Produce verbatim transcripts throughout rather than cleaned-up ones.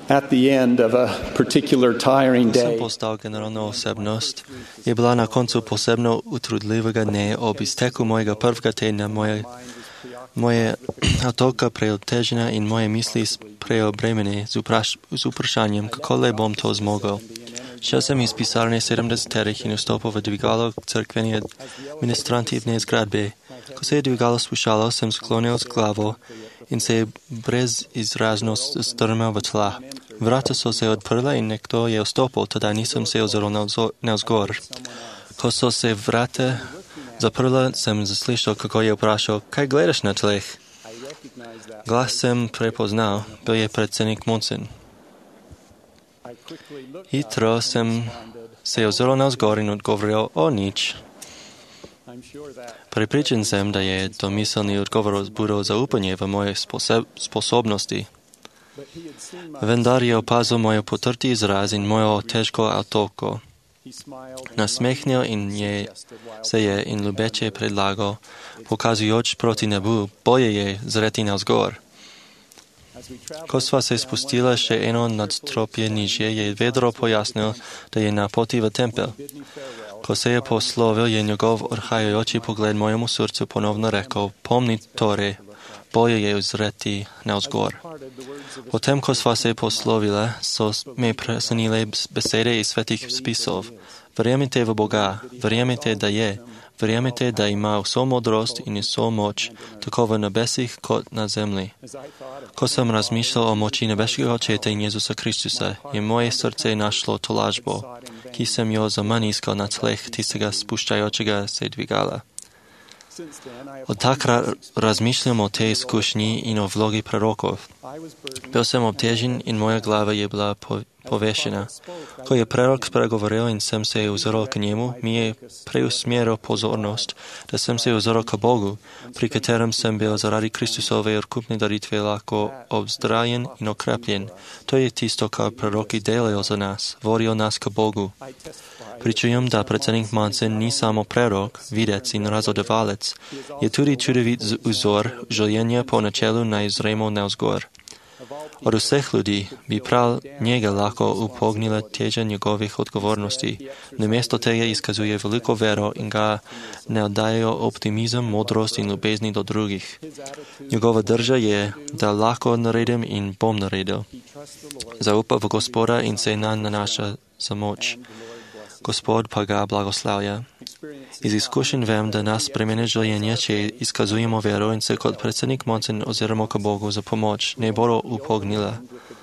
At the end of a particular tiring Ko sem day, postal generalna osebnost, je bila na koncu posebno utrudljivega dne ob izteku mojega prvega tedna moje, moje otoka preotežena in moje misli preobremene z, vpraš, z vprašanjem, kako le bom to zmogel. Šel sem iz pisarne sedemdeseterih in vstopil v dvigalo crkvene administrativne zgradbe. Ko se je dvigalo spuščalo, sem sklonil z glavo in se je brezizrazno strmel v tla. Vrata so se odprla in nekdo je vstopil, teda nisem se ozrl navzgor. Ko so se vrata zaprla, sem zaslišal, kako je vprašal, kaj gledaš na tleh? Glas sem prepoznal, bil je predsednik Monson. Hitro sem se ozrl navzgor in odgovoril, o nič. Prepričan sem, da je domiselni odgovor vzbudil zaupanje v moje sposobnosti. Vendar je opazil moj potrti izraz in mojo težko otoko. Nasmehnil in je, se je in ljubeče predlagal, pokazujoč proti nebu, bolje je zreti navzgor. Ko sva se spustila še eno nadstropje nižje, je vedro pojasnil, da je na poti v tempel. Ko se je poslovil, je njegov odhajajoči pogled mojemu srcu ponovno rekel, pomni torej, bolje je zreti navzgor. Potem, ko sva se poslovila, so me presenile besede iz svetih spisov. Verjemite v Boga, verjemite, da je, verjemite, da ima vso modrost in vso moč, tako v nebesih kot na zemlji. Ko sem razmišljal o moči nebeškega očeta in Jezusa Kristusa, je moje srce našlo tolažbo, ki sem jo zaman iskal na tleh tistega spuščajočega se dvigala. Od takrat razmišljam o tej izkušnji in o vlogi prorokov. Bil sem obtežen in moja glava je bila po, povešena. Ko je prorok spregovoril in sem se ozrl k njemu, mi je preusmeril pozornost, da sem se ozrl k Bogu, pri katerem sem bil zaradi Kristusove odkupne daritve lahko obzdrajen in okrepljen. To je tisto, kar proroki delajo za nas, vodijo nas k Bogu. Pričujem, da predsednik Monson ni samo prorok, videc in razodevalec, je tudi čudovit vzor življenja po načelu naj zremo navzgor. Od vseh ljudi bi prav njega lahko upognila teža njegovih odgovornosti. Namesto tega izkazuje veliko vero in ga ne oddajajo optimizem, modrost in ljubezni do drugih. Njegova drža je, da lahko naredim in bom naredil. Zaupa v Gospoda in se nanj nanaša za moč. Gospod pa ga blagoslavlja. Iz izkušenj vem, da nas spremeni življenje, če izkazujemo vero in se kot predsednik Monson oziramo k Bogu za pomoč, ne bodo upognila.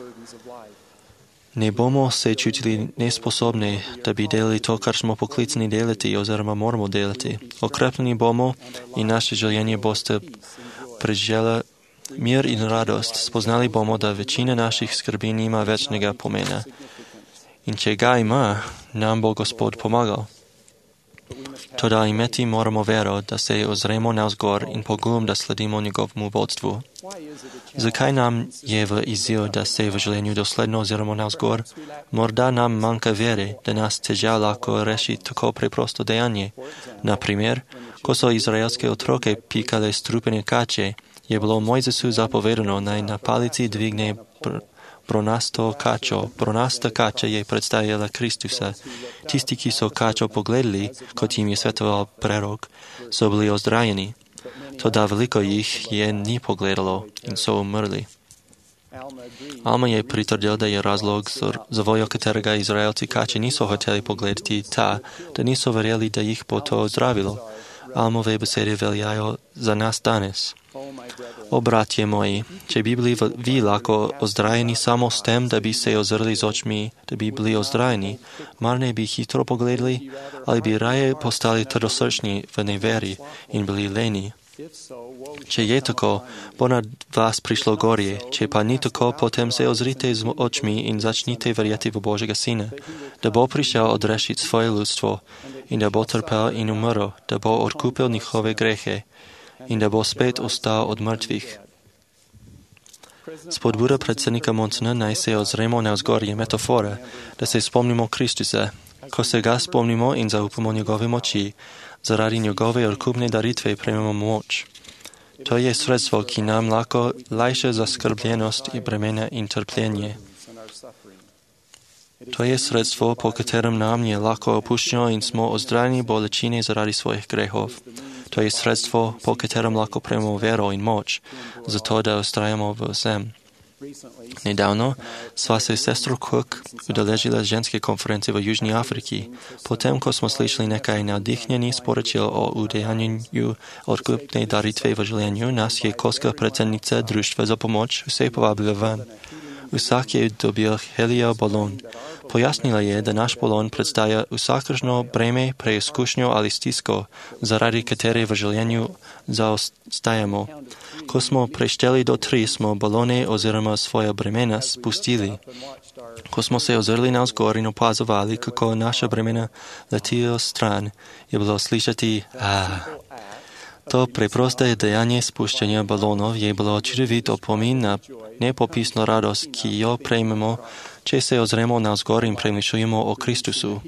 Ne bomo se čutili nesposobni, da bi delali to, kar smo poklicani delati oziroma moramo delati. Okrepljeni bomo in naše življenje boste preživela mir in radost. Spoznali bomo, da večina naših skrbi nima večnega pomena. In če ga ima, nam bo Gospod pomagal. Toda imeti moramo vero, da se ozremo navzgor in pogum, da sledimo njegovemu vodstvu. Zakaj nam je v izziv, da se v življenju dosledno oziramo navzgor? Morda nam manjka vere, da nas težav lahko reši tako preprosto dejanje. Na primer, ko so izraelske otroke pikale strupene kače, je bilo Mojzesu zapovedano, naj na palici dvigne pr- bronasto kačo. Bronasta kača je predstavljala Kristusa. Tisti, ki so kačo pogledali, kot jim je svetoval prorok, so bili ozdravljeni. Toda veliko jih je ni pogledalo in so umrli. Alma je pritrdil, da je razlog, za vojo katerega Izraelci kače niso hoteli pogledati, ta, da niso verjeli, da jih bo to ozdravilo. Almove besede veljajo za nas danes. O, bratje moji, če bi bili vi lahko ozdravljeni samo s tem, da bi se ozrli z očmi, da bi bili ozdravljeni, mar ne bi hitro pogledali, ali bi raje postali trdosrčni v neveri in bili leni. Če je tako, bo nad vas prišlo gorje, če pa ni tako, potem se ozrite z očmi in začnite verjeti v Božjega Sina, da bo prišel odrešiti svoje ljudstvo in da bo trpel in umrl, da bo odkupil njihove grehe in da bo spet ostal od mrtvih. Spodbuda predsednika Monsona naj se ozremo navzgor je metafora, da se spomnimo Kristusa. Ko se ga spomnimo in zaupamo njegove moči, zaradi njegove odkupne daritve prejmemo moč. To je sredstvo, ki nam lahko lajša zaskrbljenost in bremena in trpljenje. To je sredstvo, po katerem nam je lahko opuščeno in smo ozdravljeni bolečine zaradi svojih grehov. To je sredstvo, po katerem lahko prejmemo vero in moč, zato da ustrajamo v vsem. Nedavno sva se s sestro Cook udeležila ženske konference v Južni Afriki. Potem, ko smo slišali nekaj navdihnjenih sporočil o udejanjenju odkupnej daritve v življenju, nás je koska predsednica društva za pomoč vse povabila ven. Vsak je dobil helijev balón. Pojasnila je, da náš balón predstavlja vsakršno breme, preizkušnjo ali stisko, zaradi katere v življenju zaostajamo. Ko smo prešteli do tri, smo balóny oziroma svoje bremena spustili. Ko smo se ozrli navzgor in opazovali, kako naša bremena letijo stran, je bilo slišati ah. To preproste dejanje spuščanja balónov je bilo čudovit opomin na nepopisno radost, ki jo prejmemo, če se ozremo navzgor in premišljujemo o Kristusu.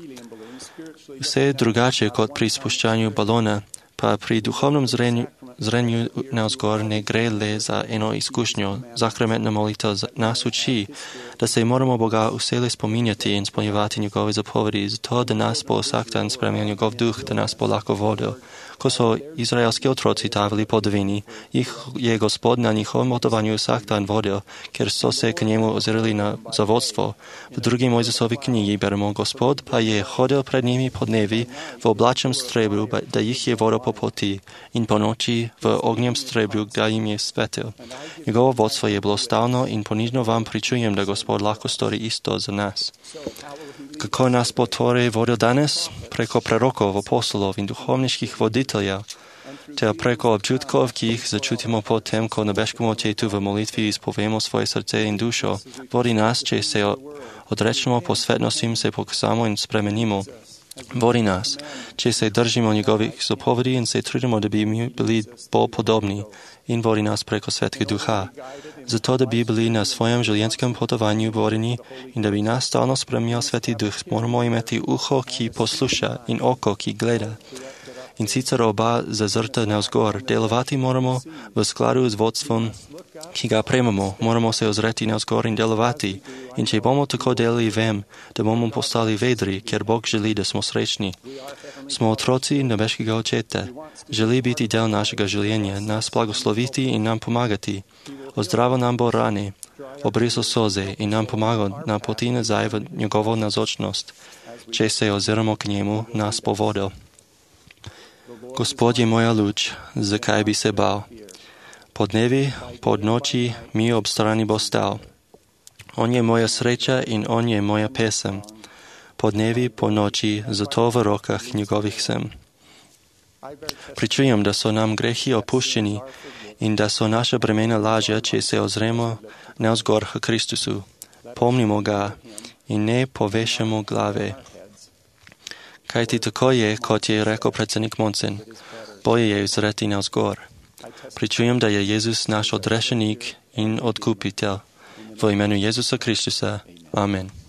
Vse drugače kot pri spuščanju balóna, pa pri duhovnem zrenju, zrenju navzgor ne gre le za eno izkušnjo. Zakramentna molitev nas uči, da se moramo Boga vsele spominjati in spolnjevati njegove zapovedi, zato da nas bo vsak dan spremljal njegov duh, da nas bo lahko vodil. Ko so izraelski otroci tavili po divini, jih je Gospod na njihovem potovanju vsak dan vodil, ker so se k njemu ozirali na zavodstvo. V drugi Mojzesovi knjigi beremo, Gospod pa je hodil pred njimi po dnevi v oblačnem strebru, da jih je vodil po poti, in po noči v ognjem strebru, da jim je svetil. Njegovo vodstvo je bilo stalno in ponižno vam pričujem, da Gospod lahko stori isto za nas. Kako nas bo torej vodil danes? Preko prerokov, apostolov in duhovniških voditeljev, ter preko občutkov, ki jih začutimo potem, ko na nebeškem Očetu v molitvi izpovemo svoje srce in dušo. Vodi nas, če se odrečemo posvetnostim, se pokasamo in spremenimo. Vodi nas, če se držimo njegovih zapovedi in se trudimo, da bi mi bili bolj podobni, in vodi nas preko Svetega Duha. Zato, da bi bili na svojem življenjskem potovanju vodeni in da bi nas stalno spremljal Sveti Duh, moramo imeti uho, ki posluša, in oko, ki gleda. In sicer oba zazrta navzgor. Delovati moramo v skladu z vodstvom, ki ga prejmemo. Moramo se ozreti navzgor in delovati. In če bomo tako delali, vem, da bomo postali vedri, ker Bog želi, da smo srečni. Smo otroci nebeškega Očeta. Želi biti del našega življenja, nas blagosloviti in nam pomagati. Ozdravo nam bo rane, obrisal soze in nam pomagal na poti nazaj v njegovo nazočnost. Če se oziramo k njemu, nas bo vodil. Gospod je moja luč, zakaj bi se bal? Po dnevi, po noči mi ob strani bo stal. On je moja sreča in on je moja pesem. Po dnevi, po noči, zato v rokah njegovih sem. Pričujem, da so nam grehi opuščeni in da so naša bremena lažja, če se ozremo navzgor k Kristusu. Pomnimo ga in ne povešamo glave. Kajti tako je, kot je rekel predsednik Monsen, bolje je zreti navzgor. Pričujem, da je Jezus naš odrešenik in odkupitelj. V imenu Jezusa Kristusa. Amen.